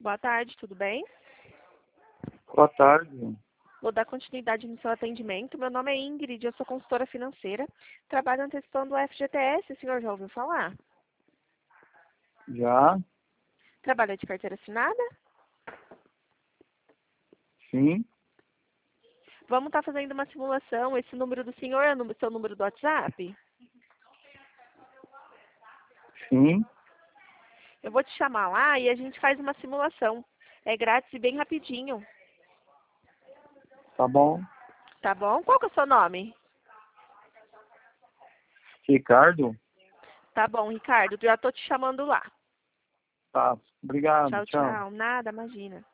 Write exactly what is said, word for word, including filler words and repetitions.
Boa tarde, tudo bem? Boa tarde. Vou dar continuidade no seu atendimento. Meu nome é Ingrid, eu sou consultora financeira. Trabalho antecipando o F G T S, o senhor já ouviu falar? Já? Trabalha de carteira assinada? Sim? Vamos estar fazendo uma simulação. Esse número do senhor é o seu número do WhatsApp? Sim? Eu vou te chamar lá e a gente faz uma simulação. É grátis e bem rapidinho. Tá bom. Tá bom? Qual que é o seu nome? Ricardo? Tá bom, Ricardo. Já tô te chamando lá. Tá. Obrigado. Tchau, Tchau. tchau. Nada, imagina.